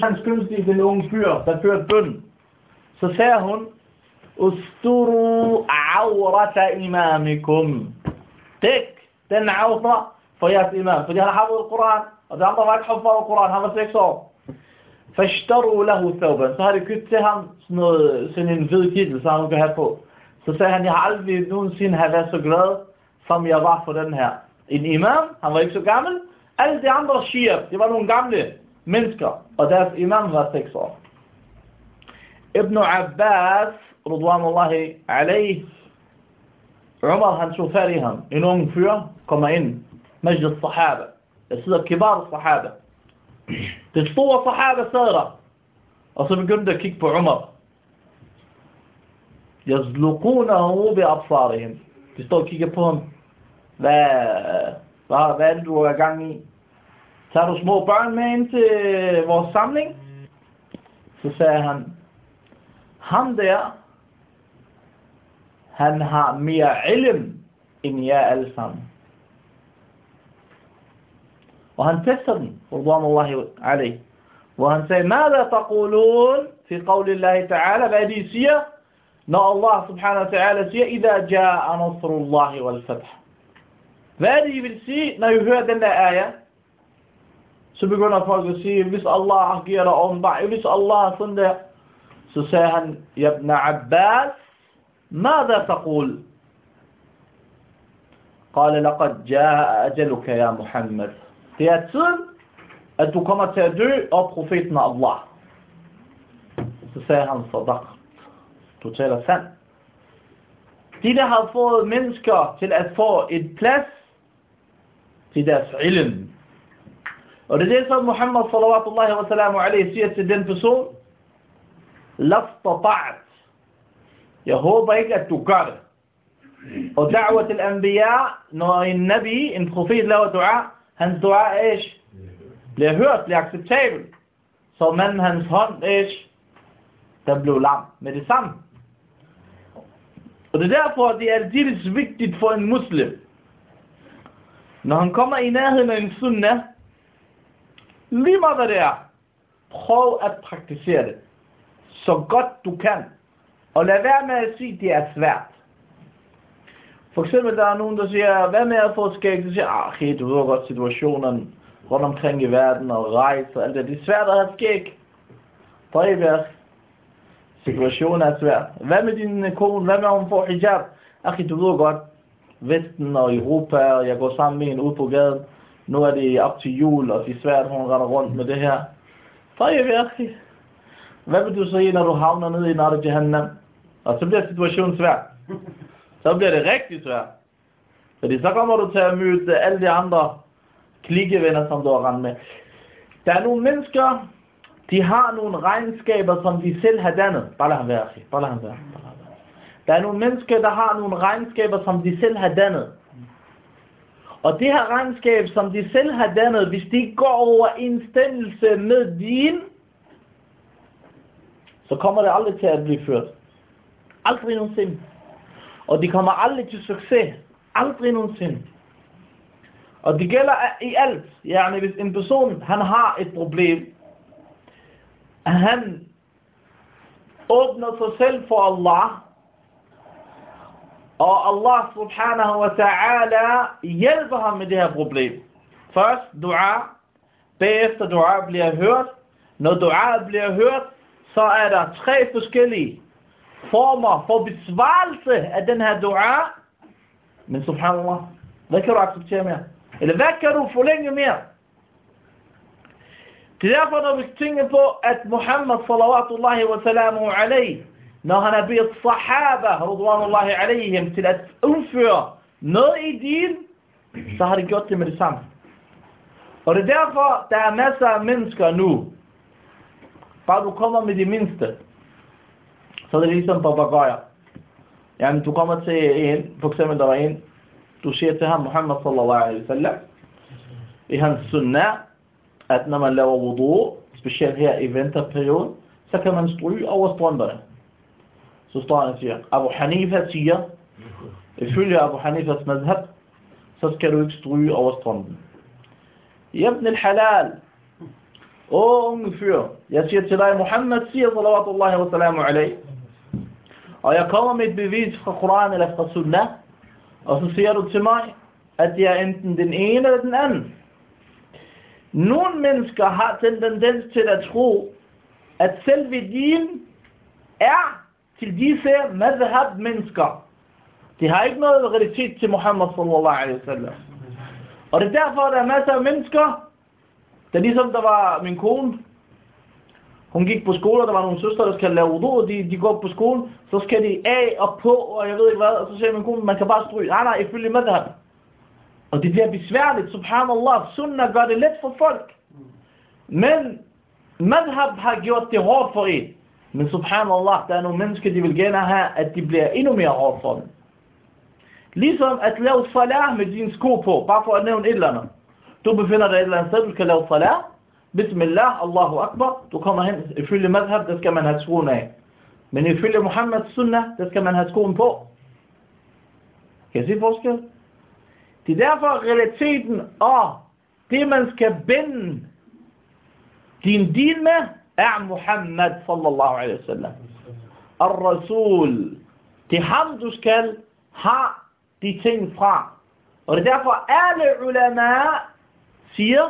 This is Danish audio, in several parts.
hans kunstige den unge fyr, der førte bøn. Så sagde hun, Usturu awrata imamikum. Dæk den awra for jeres imam. Fordi han har haft Koran, og de andre var ikke haft for Koran, han var 6 år. Fashtaru lahu thawban. Så har de købt til ham sådan en hvid kittel, så han kan have på. Så sagde han, jeg har aldrig nogensinde have været så glad, som jeg var for den her. En imam, han var ikke så gammel. Alle de andre shia, det var nogle gamle mennesker, og deres imam var 6 år. Ibn Abbas, radwanullahi alayhi, Umar han tog fat i ham. En ung fyr kommer ind, Majd al-Sahaba. Der sidder kibar al-Sahaba. Det store Sahaba sad der, og så begyndte at kigge på Umar. Yazluqunahu bi absarihim. De står og kigger på ham. Hvad er det, du er i gang i? Tager du små børn med ind til vores samling? Så sagde han, ham der, han har mere ilm end jer alle sammen. Og han tester den, radwanullahi alayhi. Hvor han sagde, ماذا تقولون في قول الله تعالى, hvad de siger, når Allah subhanahu wa ta'ala siger, إذا جاء نصر الله والفتح. Hvad er det, I vil sige, når I hører den der ayah? Så begynder folk at sige, hvis Allah giver dig åbenbart, hvis Allah sådan der. Så sagde han, Ibn Abbas, ماذا تقول? قال لقد جاء أجلك يا محمد. Det er tiden, at du kommer til at dø, og profeten af Allah. Så sagde han, صدقت. Du taler sandt. De der har fået mennesker til at få et plads til deres ilm. Og det er det, som Muhammad sallallahu wa sallam alayhi siger til den person. Lastata'at. Jeg håber ikke, at du gør det. Og da'wat al-anbiya, når en nabi, en profet laver dua, hans dua bliver hørt, bliver acceptabel. Så manden hans hånd der blev lam med det samme. Og det er derfor, det er aldeles vigtigt for en muslim. Når han kommer i nærheden af en sunnah, lige meget hvad det er, prøv at praktisere det så godt du kan. Og lad være med at sige, at det er svært. For eksempel, der er nogen, der siger, hvad med at få skæg? De siger, du ved godt situationen rundt omkring i verden og rejse og alt det. Det er svært at have skæg. Situationen er svært. Hvad med din kone? Hvad med at hun får hijab? Du ved godt, Vesten og Europa, og jeg går sammen med en ude på gaden. Nu er det op til jul, og det er svært, hun render rundt med det her. Hvad vil du sige, når du havner nede i Nar Jahannam? Og så bliver situationen svær. Så bliver det rigtig svært. Fordi så kommer du til at møde alle de andre klikkevenner, som du har rendt med. Der er nogle mennesker, de har nogle regnskaber, som de selv har dannet. Der er nogle mennesker, der har nogle regnskaber, som de selv har dannet. Og det her regnskab, som de selv har dannet, hvis de går over enstemmelse med din, så kommer det aldrig til at blive ført. Aldrig nogensinde. Og de kommer aldrig til succes. Aldrig nogensinde. Og det gælder i alt. Yani, hvis en person, han har et problem, han åbner sig selv for Allah, og Allah subhanahu wa ta'ala hjælper ham med det her problem. Først dua, bagefter dua bliver hørt. Når dua bliver hørt, så er der 3 forskellige former for besvarelse af den her dua. Men subhanallah, hvad kan du acceptere mere? Eller hvad kan du forlænge mere? Det er derfor, når vi tænker på, at Muhammad sallallahu wa sallamu alayhi, når han har bedt sahaba, radwanullahi alayhim, til at udføre noget i din, så har de gjort det med det samme. Og det er derfor, der er masser af mennesker nu, bare du kommer med de mindste, så er det ligesom papagøjer. Jamen, du kommer til en, for eksempel der var en, du siger til ham, Muhammad sallallahu alaihi wasallam, i hans sunnah, at når man laver wudu, specielt her i vinterperioden, så kan man stryge over strømperne. Så står han og siger, Abu Hanifa siger, ifølge Abu Hanifas madhab, så skal du ikke stryge over strømpen. Ibn al-Halal, unge fyr, jeg siger til dig, Muhammad siger, salawatullahi wa salamu alayhi, og jeg kommer med et bevis fra Koran eller fra Sunnah, og så siger du til mig, at jeg er enten den ene eller den anden. Nogle mennesker har den tendens til at tro, at selve din er til disse madhab mennesker. De har ikke noget realitet til Muhammad sallallahu alaihi wasallam. Og det er derfor, der er masser af mennesker, det er ligesom der var min kone, hun gik på skole, og der var nogle søstre, der skal lave wudu, de går på skole, så skal de af og på, og jeg ved ikke hvad, og så siger min kone, man kan bare stryge. Nej, ifølge madhab. Og det bliver besværligt, subhanallah, sunnah gør det let for folk. Men madhab har gjort det hårdt for en. Men subhanallah, der er nogle mennesker, de vil gerne have, at de bliver endnu mere hårdt for dem. Ligesom at lave salah med dine sko på, bare for at nævne et eller andet. Du befinder dig et eller andet sted, du skal lave salah. Bismillah, Allahu Akbar. Du kommer hen, ifølge madhab, der skal man have skoen af. Men ifølge Muhammeds sunnah, der skal man have skoen på. Kan I se forskel? Det er derfor realiteten og det man skal binde din din med, er Muhammad sallallahu alaihi wasallam. Ar-Rasul. Det er ham du skal have de ting fra. Og det er derfor alle ulama siger,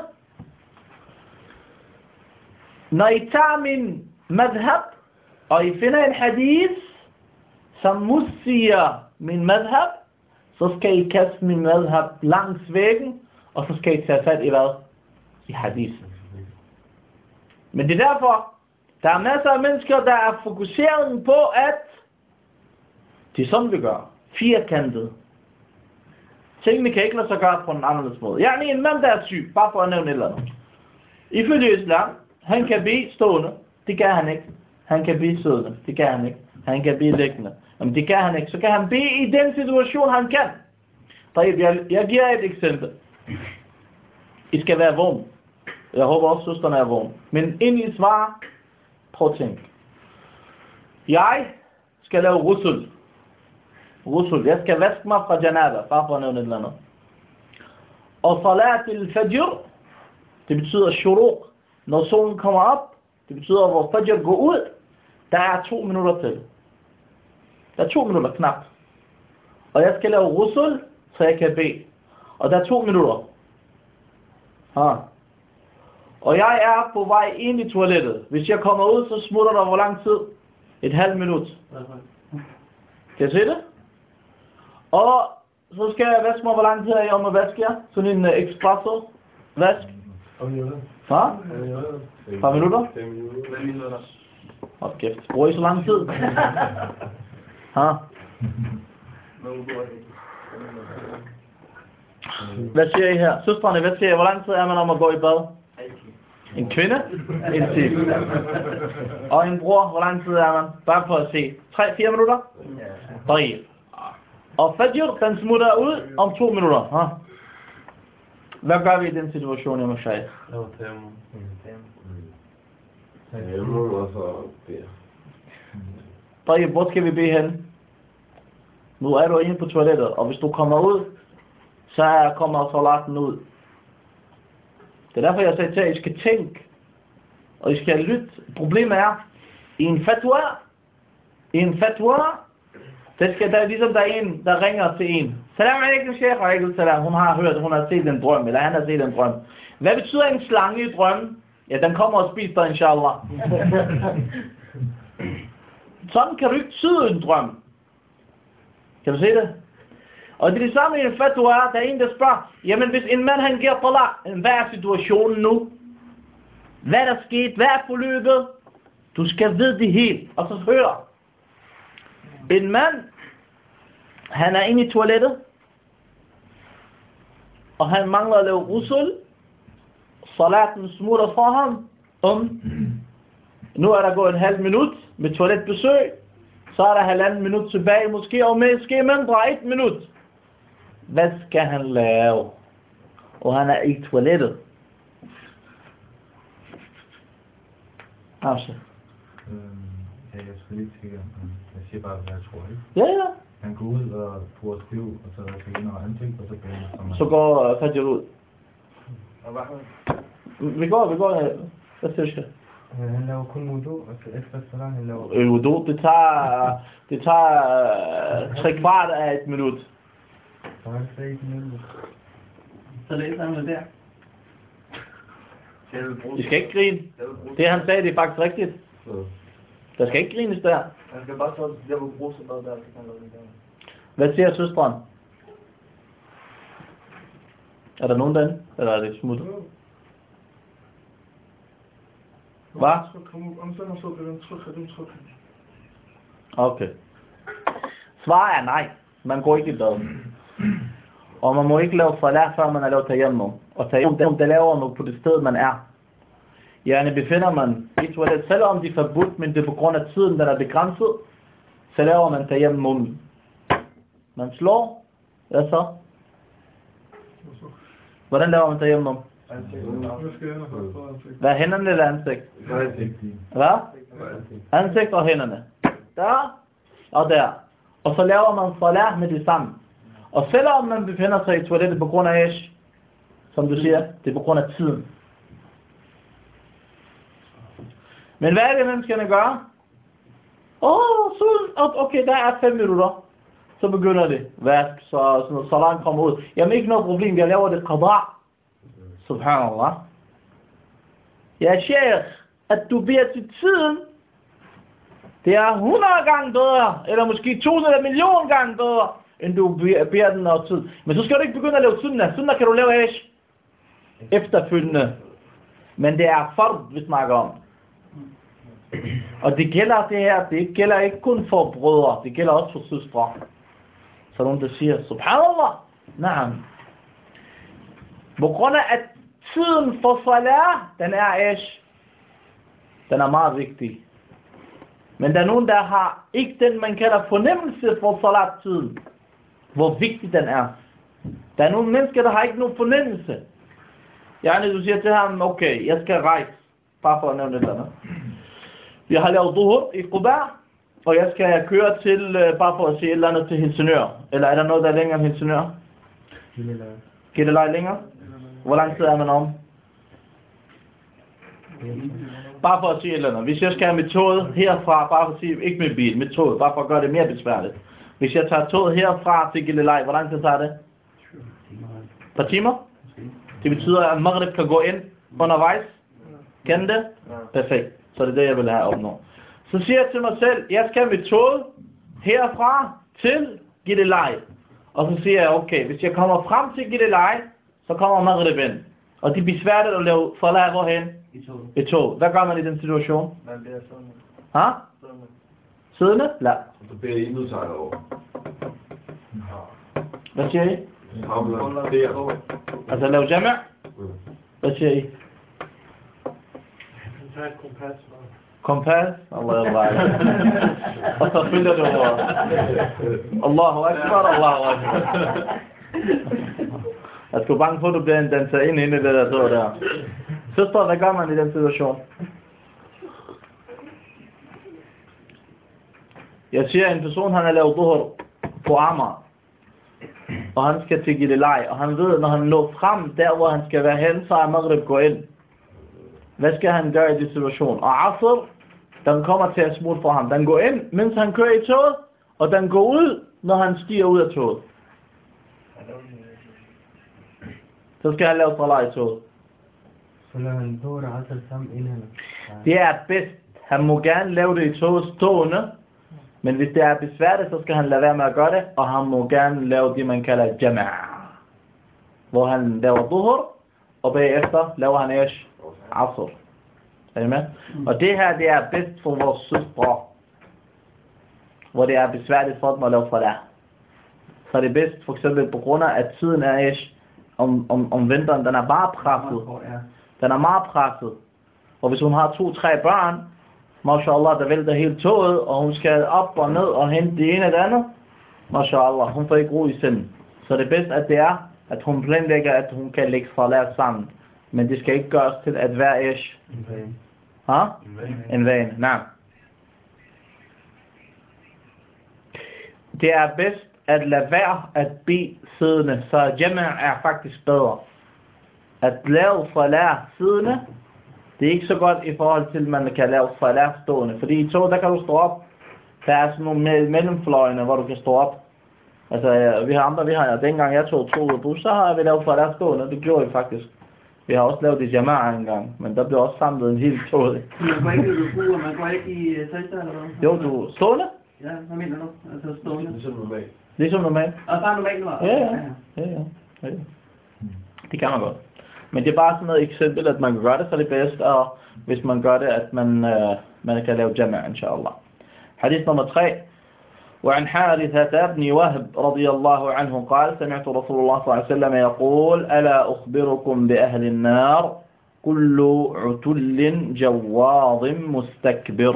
når I tager min madhab, og I finder en hadith, som modsiger min madhab, så skal I kaste min madhab langs væggen, og så skal I tage fat i hvad? I hadithen. Men det er derfor, der er masser af mennesker, der er fokuseret på, at det er sådan vi gør. Firkantet. Tingene kan ikke lade sig gøre på en anderledes måde. Jeg er en mand, der er syg, bare for at nævne et eller andet. Ifølge islam, han kan blive stående, det kan han ikke. Han kan blive siddende, det kan han ikke. Han kan blive liggende, men det kan han ikke. Så kan han blive i den situation, han kan. Jeg giver et eksempel. I skal være vågen. Jeg håber også, søsterne er vågen. Men inden I svarer, prøv at tænke. Jeg skal lave rusul. Jeg skal vaske mig fra janaba, bare for at nævne et eller andet. Og salat al-fajr, det betyder shuruq. Når solen kommer op, det betyder, hvor fajr går ud, der er 2 minutter til. Der er 2 minutter knap. Og jeg skal lave rusul, så jeg kan bede. Og der er 2 minutter. Og jeg er på vej ind i toilettet. Hvis jeg kommer ud, så smutter der hvor lang tid? Et halvt minut. Kan I se det? Og så skal jeg vaske mig, hvor lang tid er jeg om at vaske jer? Sådan en espresso vask. 5 minutter. Hvad? 5 minutter? 5 minutter. Hold kæft. Bruger I så lang tid? Hvad siger I her? Søstrene, hvad siger I? Hvor lang tid er man om at gå i bad? En kvinde? En time. Og en bror, hvor lang tid er man? Bare for at se. 3-4 minutter? Ja. Og fajr, den smutter ud om 2 minutter. Hvad gør vi i den situation, jeg må sige? Hvor skal vi bede hen? Nu er du inde på toilettet, og hvis du kommer ud, så kommer salaten ud. Det er derfor, jeg sagde til, at I skal tænke, og I skal lytte. Problemet er, i en fatwa, der er ligesom der er en, der ringer til en. Salam alaikum, sheikh, alaikum salam. Hun har set en drøm, eller han har set en drøm. Hvad betyder en slange i drømmen? Ja, den kommer og spiser dig, inshallah. Sådan kan du ikke tyde en drøm. Kan du se det? Og det er det samme i en fatwa, der er en, der spørger, jamen hvis en mand han giver talaq, hvad er situationen nu? Hvad er der sket? Hvad er forløbet? Du skal vide det helt. Og så hør. En mand, han er inde i toilettet, og han mangler at lave rusul. Salaten smutter fra ham. Nu er der gået en halv minut med toiletbesøg. Så er der 1,5 minut tilbage, måske, og måske mindre 1 minut. Hvad skal han lave? Og han er i toilettet. Altså. Jeg skal lige tænke, jeg siger bare, hvad jeg tror, ikke? Ja. Han går ud og bruger skriv, og så der skal ind og ansigt, og så beder han. Så går Fajr ud. Vi går. Hvad siger du? Han laver kun wudu, og efter salam han laver... Wudu, det tager 3/4 af et minut. Så er det så ikke minut. Så læser han det der. I skal ikke grine. Det han sagde, det er faktisk rigtigt. Der skal ikke grines der. Han skal bare så, jeg vil bruge sådan noget der, så kan han lade det der. Hvad siger søsteren? Er der nogen derinde? Eller er det smuttet? Hvad? Okay. Svaret er nej. Man går ikke i bad. Og man må ikke lave salat, før man har lavet tayammum. Og tayammum, det laver man på det sted, man er. Ja, befinder man i toilet, selvom de er forbudt, men det er på grund af tiden, den er begrænset, så laver man tayammum. Man slår. Hvad så? Hvordan laver man tayammum? Hvad er hænderne eller ansigt? Hvad? Ansigt og hænderne. Der og der. Og så laver man salat med det samme. Og selvom man befinder sig i toilettet på grund af ish, som du siger, det er på grund af tiden. Men hvad er det, menneskerne gør? Okay, der er 5 minutter. Så begynder det. Så langt kommer ud. Jamen ikke noget problem, jeg laver det qada. Subhanallah. Ja, sheikh, at du beder til tiden, det er 100 gange bedre, eller måske 1000 eller million gange bedre, end du beder den over tid. Men så skal du ikke begynde at lave sunnah. Sunnah kan du lave efterfølgende. Men det er fard, vi snakker om. Og det gælder det her, det gælder ikke kun for brødre, det gælder også for søstre. Så nogen der siger, subhanallah, naam. På grund af, at tiden for salat, den er den er meget vigtig. Men der er nogen, der har ikke den, man kalder fornemmelse for salat-tiden. Hvor vigtig den er. Der er nogle mennesker, der har ikke nogen fornemmelse. Du siger til ham, okay, jeg skal rejse. Bare for at nævne det der. Jeg har lavet duhur i Quba, og jeg skal køre til, bare for at se et eller andet til Helsingør. Eller er der noget, der er længere end Helsingør? Gilleleje længere? Hvor lang tid er man om? Bare for at sige et eller andet. Hvis jeg skal have med toget herfra, bare for at sige, ikke med bil, med toget, bare for at gøre det mere besværligt. Hvis jeg tager toget herfra til Gilleleje, hvor lang tid tager det? Et par timer? Det betyder, at Maghrib kan gå ind undervejs. Kan det? Perfekt. Så det er det, jeg vil have opnået. Så siger jeg til mig selv, jeg skal med toget herfra til Gilleleje. Og så siger jeg, okay, hvis jeg kommer frem til Gilleleje, så kommer Maghrib ind. Og det bliver svært at lave salat hvorhen? I tog. Hvad gør man i den situation? Man bliver siddende. Ha? Siddende? La. Så beder I nu sig over. Hvad siger I? Altså lave jama'? Hvad siger I? Tag et kompas. Kompas? Allah. Og så følger du over. Allahu Akbar, Allahu Akbar. Jeg skulle bange på, at du bliver en danser ind i det der står der. Søster, hvad gør man i den situation? Jeg siger, at en person, han har lavet duhur på Amager. Og han skal til Gilleleje. Og han ved, når han når frem der, hvor han skal være hen, så er Maghrib går ind. Hvad skal han gøre i den situation? Og Asr, den kommer til at smutte for ham. Den går ind, mens han kører i toget. Og den går ud, når han stiger ud af toget. Så skal han lave salat i toget. Det er bedst. Han må gerne lave det i toget stående. Men hvis det er besværligt, så skal han lade være med at gøre det. Og han må gerne lave det, man kalder jama'. Hvor han laver duhur. Og bagefter laver han asr. Er I med? Og det her, det er bedst for vores søstre. Hvor det er besværligt for dem at lave salat. Så er det bedst for eksempel på grund af, at tiden er om vinteren, den er bare presset. Den er meget presset. Og hvis hun har 2-3 børn, mashallah, der vælter hele toget, og hun skal op og ned og hente det ene og det andet, mashallah, hun får ikke ro i sinden. Så det bedste at det er, at hun planlægger, at hun kan lægge salat sammen. Men det skal ikke gøres til at være en vane. Nej. Det er bedst at lade være at bede siddende, så jama' er faktisk bedre. At lave salat siddende, Det er ikke så godt i forhold til, at man kan lave salat stående. Fordi i tog, der kan du stå op. Der er sådan nogle mellemfløjene, hvor du kan stå op. Altså, dengang jeg tog ud af bus, så har vi lavet salat stående. Det gjorde vi faktisk. Vi har også lavet det i Jama'a engang, men der blev også samlet en hel tog. Man går ikke i ruku, og man går ikke i sajda eller hvad? Jo, du stående? Ja, hvad mener du? Altså stående? Ligesom normalt. Ligesom normalt. Og bare normalt nu? Ja. Det kan man godt. Men det er bare sådan noget eksempel, at man kan gøre det, så det er bedst, og hvis man gør det, at man kan lave Jama'a, inshallah. Hadith nummer 3. وعن حارثة بن وهب رضي الله عنه قال سمعت رسول الله صلى الله عليه وسلم يقول ألا أخبركم بأهل النار كل عتل جواظ مستكبر.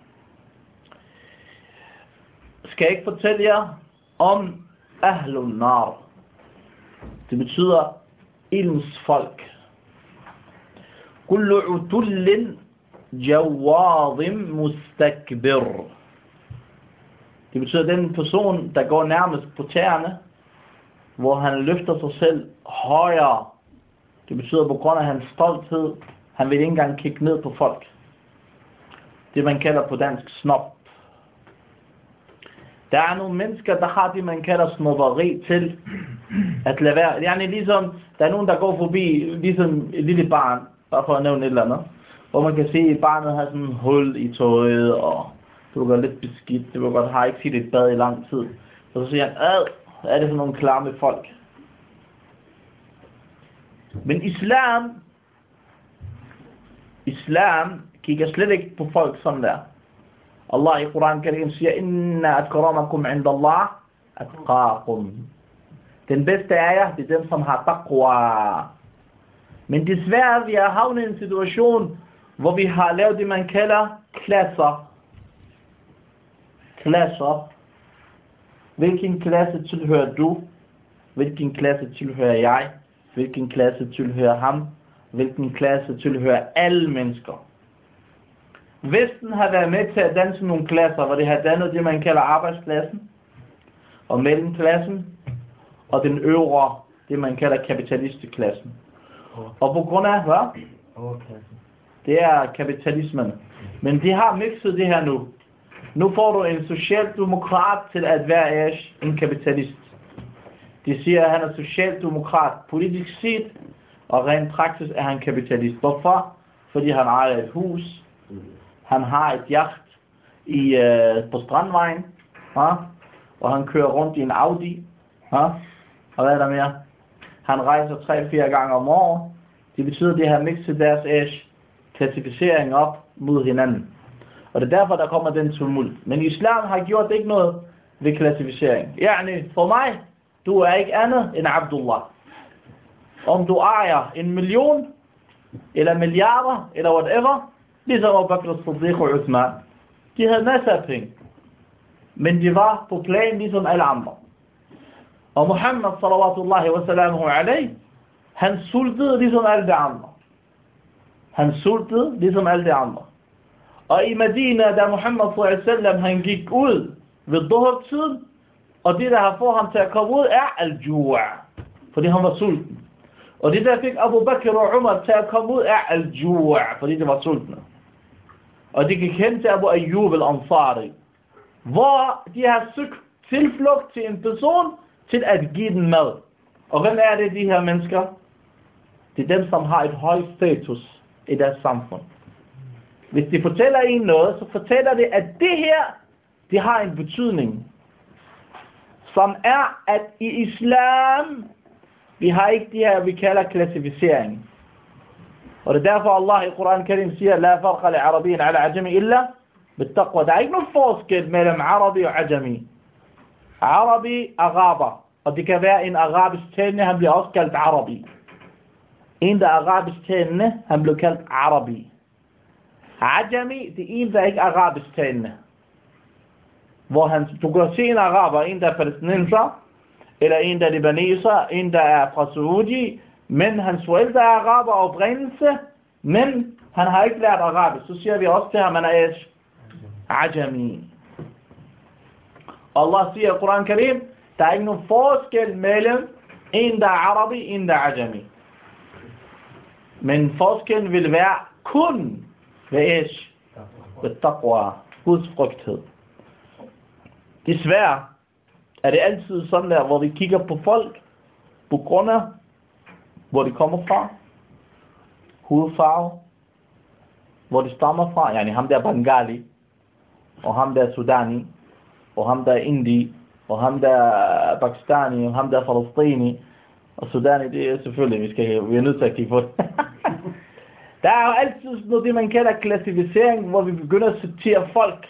Skal jeg ikke fortælle jer om Ahlun Nar? Det betyder ilms folk. Kullu utullin jawadhim mustakbir. Det betyder den person, der går nærmest på tæerne, hvor han løfter sig selv højere. Det betyder på grund af hans stolthed, han vil ikke engang kigge ned på folk. Det man kalder på dansk snob. Der er nogle mennesker, der har det, man kalder snobberi til at lade være. Ligesom, der er nogen, der går forbi, ligesom et lille barn, bare for at nævne et eller andet, hvor man kan se, at barnet har sådan en hul i tøjet, og det var lidt beskidt, det var godt, har ikke set et bad i lang tid. Og så siger han, er det sådan nogle klamme folk? Men islam kigger slet ikke på folk sådan der. Allah i Quran Karim siger, inna akramakum inda Allah atqakum. Den bedste af jer, det er dem, som har taqwa. Men desværre, vi har havnet i en situation, hvor vi har lavet det, man kalder klasser. Hvilken klasse tilhører du? Hvilken klasse tilhører jeg? Hvilken klasse tilhører ham? Hvilken klasse tilhører alle mennesker? Vesten har været med til at danse nogle klasser, hvor det har dannet det, man kalder arbejdsklassen, og mellemklassen, og den øvre, det man kalder kapitalisteklassen. Og på grund af, hvad? Overklassen. Det er kapitalismen. Men de har mixet det her nu. Nu får du en socialdemokrat til at være en kapitalist. De siger, at han er socialdemokrat politisk set, og rent praksis er han kapitalist. Hvorfor? Fordi han ejer et hus, han har et yacht på Strandvejen, og han kører rundt i en Audi, og hvad er der mere? Han rejser 3-4 gange om året. Det betyder, at de har mixet deres klassificering op mod hinanden. Og det er derfor, der kommer den tumult. Men islam har gjort ikke noget ved klassificering. For mig, du er ikke andet end Abdullah. Om du ejer 1 million, eller milliarder, eller whatever, ligesom Abu Bakr as-Siddiq og Uthman. De havde masser af penge. Men de var på plan ligesom alle andre. Og Muhammad sallallahu wa sallamuhu alayhi, han sultede ligesom alle de andre. Og i Medina, da Muhammad sallallahu alaihi wasallam, han gik ud ved dhuhr-tiden, og det der har fået ham til at komme ud er al-ju', fordi han var sulten. Og det der fik Abu Bakr og Umar til at komme ud er al-ju', fordi de var sultne. Og de gik hen til Abu Ayyub al-Ansari, hvor de har søgt tilflugt til en person til at give den mad. Og hvem er det, de her mennesker? Det er dem, som har et højt status i deres samfund. Hvis de fortæller en noget, så fortæller det, at det her, det har en betydning. Som er, at i islam, vi har ikke det her, vi kalder klassificering. Og det er derfor, Allah i Quran Karim siger, La farqa li arabien ala ajami illa bittaqwa. Der er ikke nogen forskel mellem arabi og ajami. Arabi, araber. Og det kan være en arabisk talende, han bliver også kaldt arabi. En, der er arabisk talende, han bliver kaldt arabi. Ajami, det er en, der ikke er arabisk talende. Hvor du kan se en araber, en der er palæstinenser, eller en der er libaneser, en der er fra Saudi, men hans forældre er araber og oprindelse, men han har ikke lært arabisk. Så siger vi også til ham, han er ajami. Allah siger i Quran Karim, der er ikke nogen forskel mellem en der er arabi, en der er ajami. Men forskellen vil være kun ved taqwa, Guds frygthed. Desværre er det altid sådan der, hvor vi kigger på folk, på grund af, hvor de kommer fra, hudfarve, hvor de stammer fra, yani ham der Bengali, og ham der Sudani, og ham der Indi, og ham der Pakistani, og ham der Falastini, og Sudani, det er selvfølgelig, vi er nødt til at kigge på det. Der er jo altid noget, det man kalder klassificering, hvor vi begynder at sortere folk.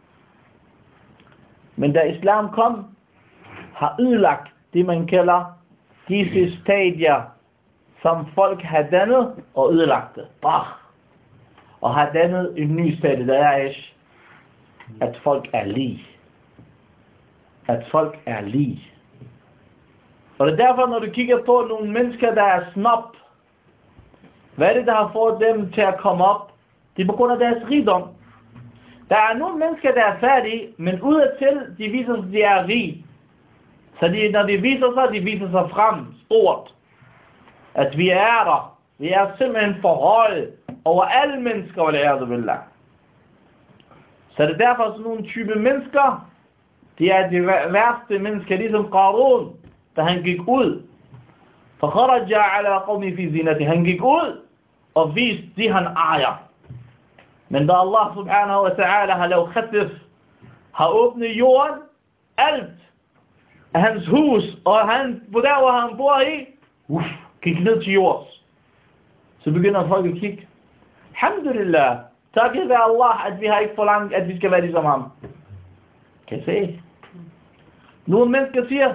Men da islam kom, har ødelagt det, man kalder disse stadier, som folk har dannet og ødelagt det. Og har dannet en ny stadie, der er at folk er lige. At folk er lige. Og det er derfor, når du kigger på nogle mennesker, der er snob, hvad er det, der har fået dem til at komme op? Det er på grund af deres rigdom. Der er nogle mennesker, der er færdige, men udadtil, de viser sig, at de er rige. Så når de viser sig frem stort. At vi er der. Vi er simpelthen for høje over alle mennesker, og det er det vel. Så det er derfor sådan nogle type mennesker, de er de værste mennesker, ligesom Qarun, da han gik ud. فَخَرَجَ عَلَىٰ قَوْمِ فِي زِينَتِهِ. Han gik ud og viste de, han ejer. Men da Allah subhanahu wa ta'ala har lavet khatif, har åbnet jorden, alt af hans hus, og han, på der hvor han bor i, gik ned til jords. Så begynder folk at kigge. Alhamdulillah, takket være Allah, at vi har ikke forlangt, at vi skal være ligesom ham. Kan I se? Nogle mennesker siger,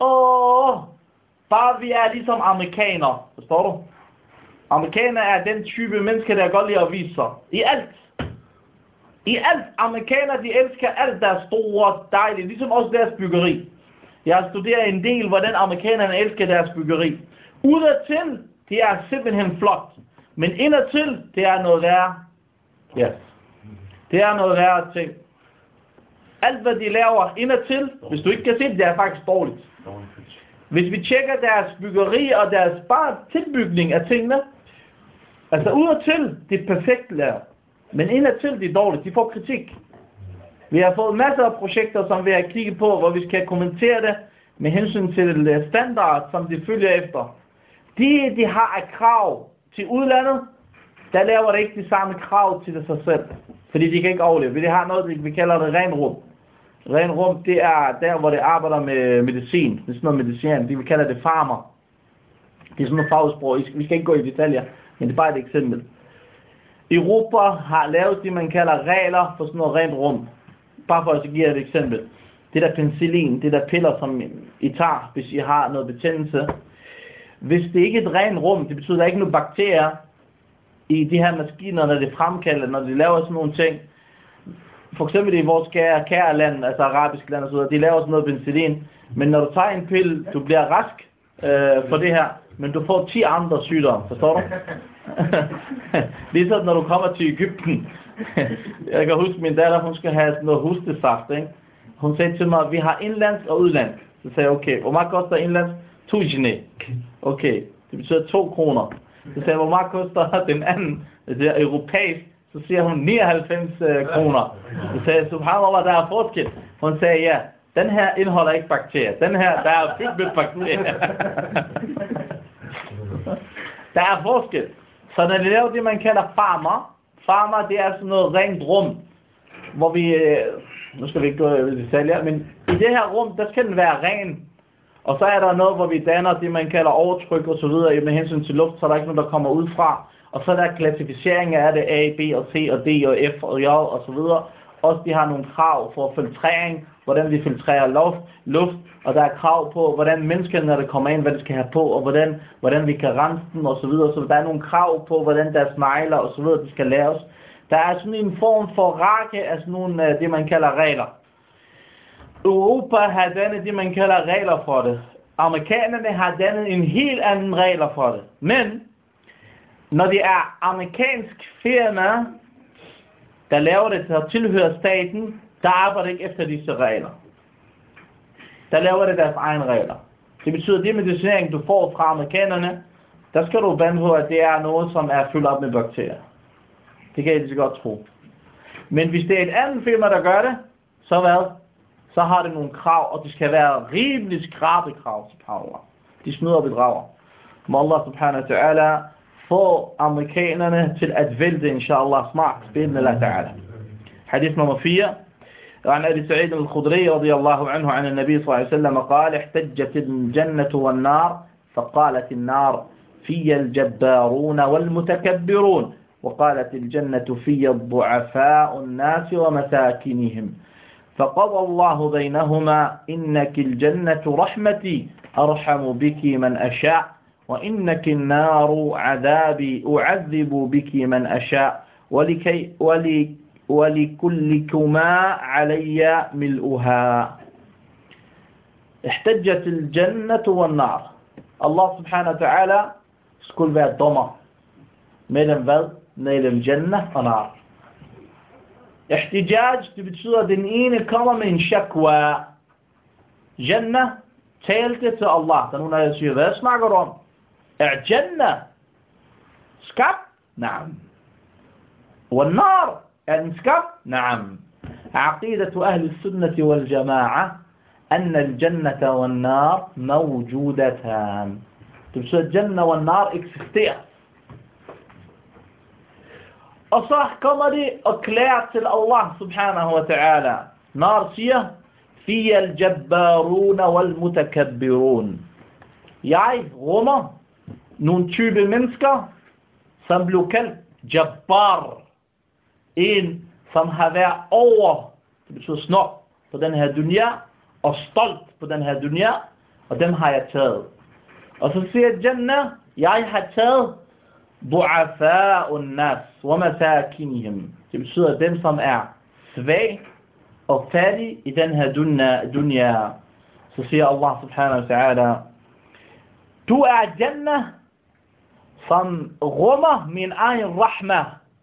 bare vi er ligesom amerikanere. Forstår du? Amerikanere er den type mennesker, der godt lide at vise sig. I alt. I alt. Amerikanere, de elsker alt, der er store, dejlige. Ligesom også deres byggeri. Jeg har studeret en del, hvordan amerikanerne elsker deres byggeri. Udadtil, det er simpelthen flot. Men indadtil, det er noget værre. Yes. Det er noget værre ting. Alt, hvad de laver indadtil, hvis du ikke kan se det, det er faktisk dårligt. Hvis vi tjekker deres byggeri og deres bare tilbygning af tingene, altså udadtil, det er perfekt lavet. Men indadtil, det er dårligt. De får kritik. Vi har fået masser af projekter, som vi har kigget på, hvor vi skal kommentere det med hensyn til standard, som de følger efter. De har et krav til udlandet, der laver det ikke de samme krav til sig selv. Fordi de kan ikke overleve. Vi har noget, vi kalder det ren rum. Ren rum, det er der, hvor det arbejder med medicin. Det er sådan noget medicin. Vi kalder det farmer. Det er sådan noget fagsprog. Vi skal ikke gå i detaljer, men det er bare et eksempel. Europa har lavet det, man kalder regler for sådan noget rent rum. Bare for at give et eksempel. Det der penicillin, det der piller, som I tager, hvis I har noget betændelse. Hvis det ikke er et rent rum, det betyder, at der ikke er nogen bakterier i de her maskiner, når det fremkalder, når de laver sådan nogle ting. For eksempel i vores kære land, altså arabiske land og så videre, de laver sådan noget penicillin. Men når du tager en pille, du bliver rask for det her, men du får 10 andre sygdomme, forstår du? Ligesom når du kommer til Egypten. Jeg kan huske, min datter, hun skal have sådan noget hostesaft, ikke? Hun sagde til mig, at vi har indlandsk og udlandsk. Så sagde jeg, okay, hvor meget koster indlandsk? 2 gene. Okay, det betyder 2 kroner. Så sagde jeg, hvor meget koster den anden? Det er europæisk. Så siger hun 99 kroner. Så sagde jeg, subhanallah, der er forskel. Hun sagde, ja, den her indeholder ikke bakterier. Den her, der er fyldt med bakterier. Der er forskel. Så når det laver det, man kalder farmer, det er sådan noget rent rum, hvor vi, nu skal vi ikke gå i detaljer, men i det her rum, der skal den være ren. Og så er der noget, hvor vi danner det, man kalder overtryk og så videre, med hensyn til luft, så er der ikke noget, der kommer ud fra. Og så er der klassificeringer af det, A, B og C og D og F og J og så videre. Også de har nogle krav for filtrering, hvordan vi filtrerer luft, og der er krav på, hvordan mennesker, når det kommer ind, hvad de skal have på, og hvordan vi kan rense dem og så videre. Så der er nogle krav på, hvordan deres negler og så videre, de skal laves. Der er sådan en form for række af sådan nogle, det man kalder regler. Europa har dannet det, man kalder regler for det. Amerikanerne har dannet en helt anden regler for det. Men når det er amerikansk firma, der laver det, der tilhører staten, der arbejder ikke efter disse regler. Der laver det deres egne regler. Det betyder, at det medicinering, du får fra amerikanerne, der skal du vande på, at det er noget, som er fyldt op med bakterier. Det kan jeg lige så godt tro. Men hvis det er et andet firma, der gør det, så hvad? Så har det nogle krav, og det skal være rimelig skrabe krav, subhanallah. De snyder og bedrager. Må Allah subhanahu wa ta'ala få amerikanerne til at vælte, inshallah, snart. Bidn Allah ta'ala. Hadith nummer 4. عن أبي سعيد الخدري رضي الله عنه عن النبي صلى الله عليه وسلم قال احتجت الجنة والنار فقالت النار في الجبارون والمتكبرون وقالت الجنة في الضعفاء الناس ومساكنهم فقضى الله بينهما إنك الجنة رحمتي أرحم بك من أشاء وإنك النار عذابي أعذب بك من أشاء ولكلكما علي ملؤها احتجت الجنة والنار. Allah subhanahu wa ta'ala skulle være dommer mellem hvad? Mellem jannah og nar. Ihtijaj, det betyder, at den ene kommer med en shakwa. Jannah talte til Allah. Der er nogen, der siger, hvad snakker du om? Er jannah skabt? Naam. Og nar, er den skabt? Naam. عقيدة أهل السنة والجماعة أن الجنة والنار موجودتان. Det betyder, at jannah og nar eksisterer. Og så kommer de og klæder til Allah subhanahu wa ta'ala. Nar siger, fi al-jabbaruna wal-mutakabbirun. Jeg rummer nogle type mennesker, som blev kaldt jabbar. En, som har været over, det betyder snop, på den her dunya, og stolt på den her dunya, og dem har jeg taget. Og så siger Jannah, jeg har taget du'afa'un nas wa masakinihim. Det betyder dem, som er svag og fattig i den her dunya. Så siger Allah subhanahu wa ta'ala, du er Jannah, som rummer min egen rahma.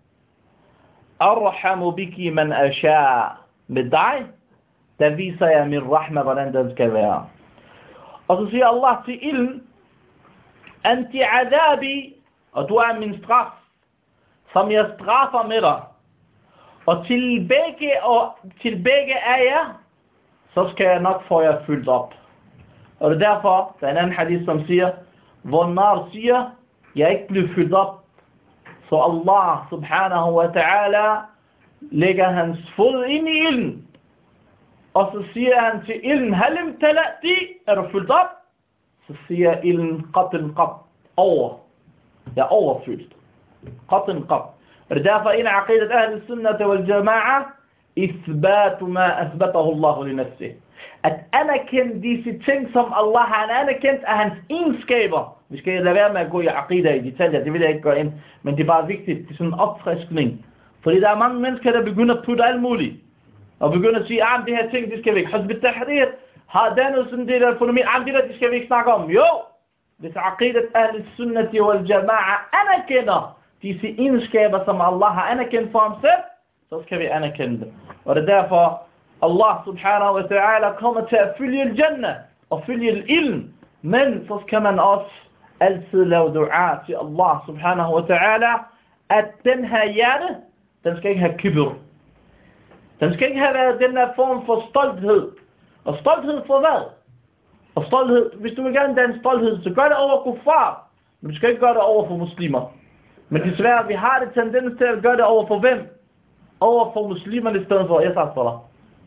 Arhamu biki man asha. Med dig, der viser jeg min rahma, hvordan den skal være. Og så siger Allah til ilden, anti adabi, og du er min straf, som jeg straffer med dig. Og til begge af jer, så skal jeg nok få jer fyldt op. Og det er derfor, der er en anden hadith, som siger, hvor nar siger, jeg ikke bliver fyldt op. Så Allah subhanahu wa ta'ala lægger hans fod ind i ilden. Og så siger han til ilden, halim talati, er du fyldt op? Så siger ilden, qatin qab, over. Jeg er overfyldt. Qatin qab. Og det er derfor en af aqidat ahl sunnah wal jama'a, ithbatu ma asbatahu Allah li nafsih. At anerkende disse ting, som Allah har anerkendt af hans egenskaber. Vi skal lade være med at gå i aqidah i detaljer, det vil jeg ikke gøre ind. Men det er bare vigtigt, det er sådan en opfriskning. Fordi der er mange mennesker, der begynder at putte alt muligt. Og begynder at sige, det her ting, det skal vi ikke. Hizb ut-Tahrir har dannet sådan det der fænomen, det der, det skal vi ikke snakke om. Jo! Hvis aqidat ahl sunnati wal jama'a anerkender disse egenskaber, som Allah har anerkendt for ham selv, så skal vi anerkende det. Og det er derfor, Allah subhanahu wa ta'ala kommer til at følge Jannah og følge ilden. Men så skal man også altid lave dua til Allah subhanahu wa ta'ala, at den her hjerte, den skal ikke have kibr. Den skal ikke have været den der form for stolthed. Og stolthed for hvad? Og stolthed, hvis du vil gerne den stolthed, så gør det over kuffar. Men du skal ikke gøre det over for muslimer. Men desværre, vi har det tendens til at gøre det over for hvem? Over for muslimerne i stedet for. Jeg sagde for dig.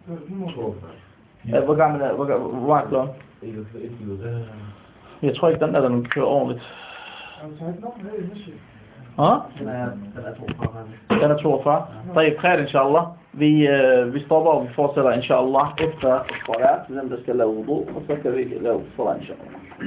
Hvor gammel er hvor er klokken? Jeg tror ikke, den der kører ordentligt. Den er 42. طيب خير إن شاء الله. Vi stopper og vi fortsætter إن شاء الله efter salat. Til dem der skal lave wudu, og så kan vi lave salat إن شاء الله.